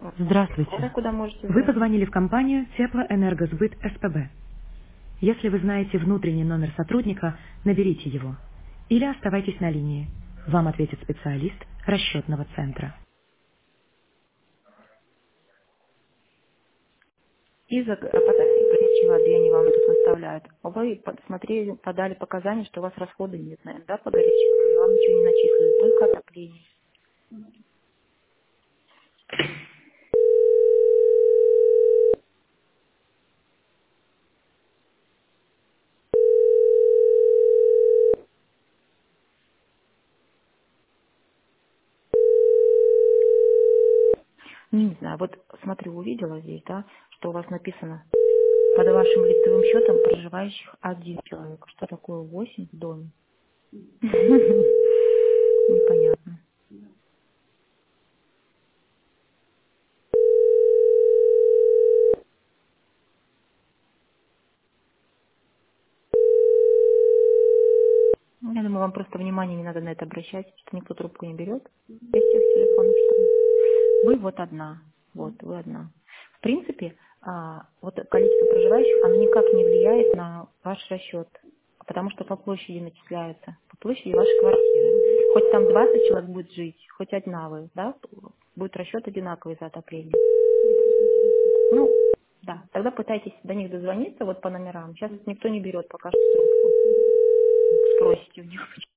Здравствуйте. Куда можете Вы звонить? позвонили в компанию Теплоэнергосбыт СПБ. Если вы знаете внутренний номер сотрудника, наберите его. Или оставайтесь на линии. Вам ответит специалист расчетного центра. Из-за горячей воды они вам тут выставляют. Вы посмотрели, подали показания, что у вас расходы нет, наверное, да, по горячей воде. Вам ничего не начислили, только отопление. Не знаю, вот смотрю, увидела здесь, да, что у вас написано под вашим лицевым счетом проживающих 1 человек. Что такое 8 в доме? Непонятно. Я думаю, вам просто внимание не надо на это обращать, что никто трубку не берет. Есть тех телефонов, что ли? Вы вот одна. Вот, вы одна. В принципе, вот количество проживающих, оно никак не влияет на ваш расчет, потому что по площади начисляется, по площади вашей квартиры. Хоть там 20 человек будет жить, хоть одна вы, да, будет расчет одинаковый за отопление. Ну, да, тогда пытайтесь до них дозвониться вот по номерам. Сейчас никто не берет пока что трубку. Спросите у них.